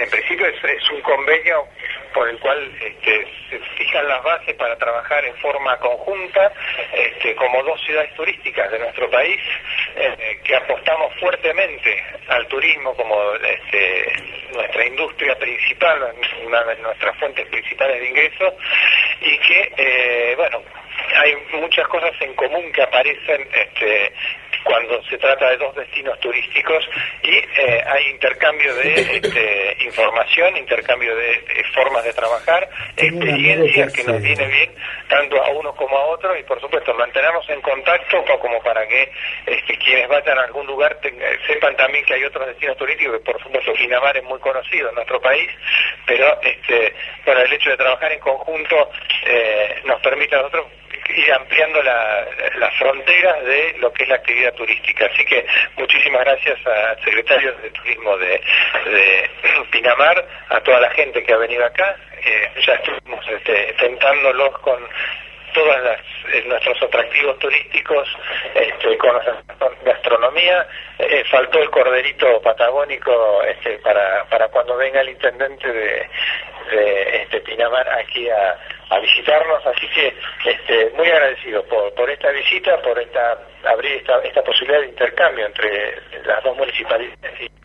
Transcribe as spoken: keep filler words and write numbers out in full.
en principio es, es un convenio por el cual este, se fijan las bases para trabajar en forma conjunta este, como dos ciudades turísticas de nuestro país, eh, que apostamos fuertemente al turismo como este, nuestra industria principal, una de nuestras fuentes principales de ingresos, y que, eh, bueno, hay muchas cosas en común que aparecen este, cuando se trata de dos destinos turísticos y eh, hay intercambio de este, información, intercambio de, de formas de trabajar, experiencias que nos viene bien tanto a uno como a otro, y por supuesto mantenemos en contacto como para que este, quienes vayan a algún lugar tenga, sepan también que hay otros destinos turísticos, que por supuesto Pinamar es muy conocido en nuestro país, pero este, bueno, el hecho de trabajar en conjunto eh, nos permite a nosotros ir ampliando la, las fronteras de lo que es la actividad turística. Así que muchísimas gracias al secretario de Turismo de, de Pinamar, a toda la gente que ha venido acá. Eh, ya estuvimos este, tentándolos con todas las eh, nuestros atractivos turísticos, este, con la gastronomía. Eh, faltó el corderito patagónico este, para para cuando venga el intendente de, de este Pinamar aquí a, a visitarnos, así que este, muy agradecido por por esta visita, por esta abrir esta esta posibilidad de intercambio entre las dos municipalidades.